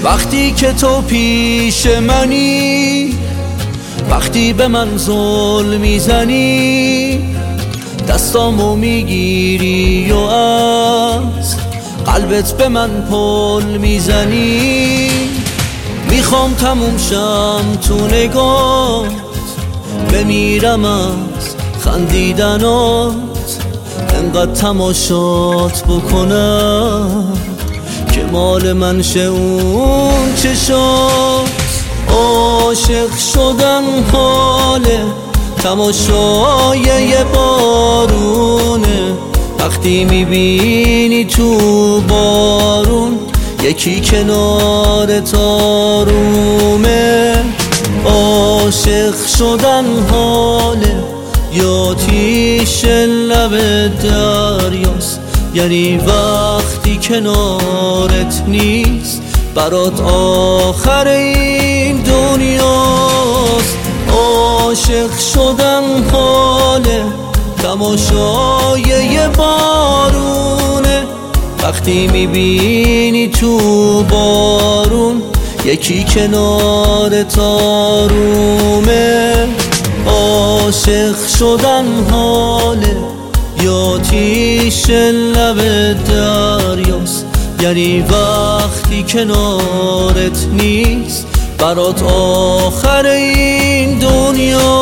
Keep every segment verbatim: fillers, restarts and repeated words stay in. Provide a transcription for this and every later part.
وقتی که تو پیش منی، وقتی به من ظلم میزنی، دستامو میگیری و از قلبت به من پل میزنی. میخوام تموم شم تو نگات، بمیرم از خندیدنات، انقدر تماشات بکنم که مال من شه اون چشات. عاشق شدن حاله تماشای یه بارونه، وقتی میبینی تو بارون یکی کنار تارومه. عاشق شدن حاله یا آتیش لب دریاست، یعنی وقتی کنارت نیست برات آخر این دنیاست. عاشق شدن حاله تماشای یه بارونه، وقتی میبینی تو بارون یکی کنار تارومه. عاشق شدن حاله یا آتیش لب دریاست، یعنی وقتی کنارت نیست برات آخر این دنیا.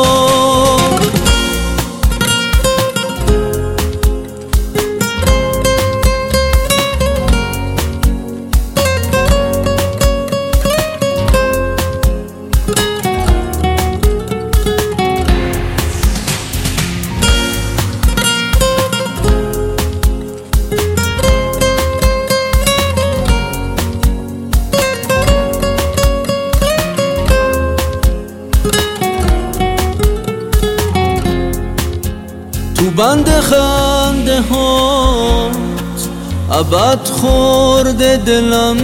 تو بند خنده هات ابد خورده دلم،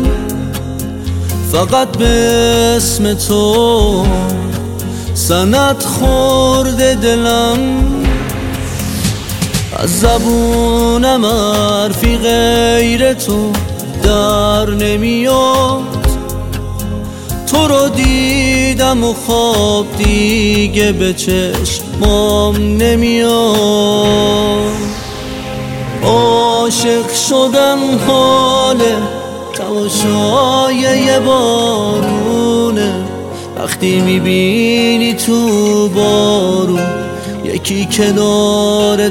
فقط به اسم تو سند خورده دلم. از زبونم حرفی غیر تو در نمیاد، تو رو دیدم و خواب دیگه به چشمام نمیاد. عاشق شدن حاله تماشای یه بارونه، وقتی میبینی تو بارون یکی کنار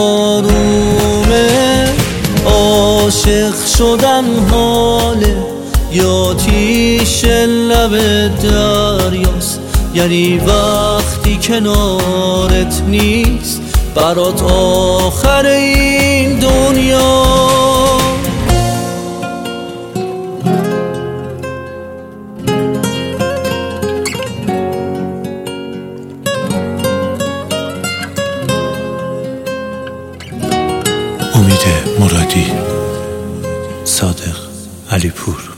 تارومه. عاشق شدن حاله یا آتیش لب دریاست، یعنی وقتی کنارت نیست برات آخر این دنیا. امید مرادی، صادق علیپور.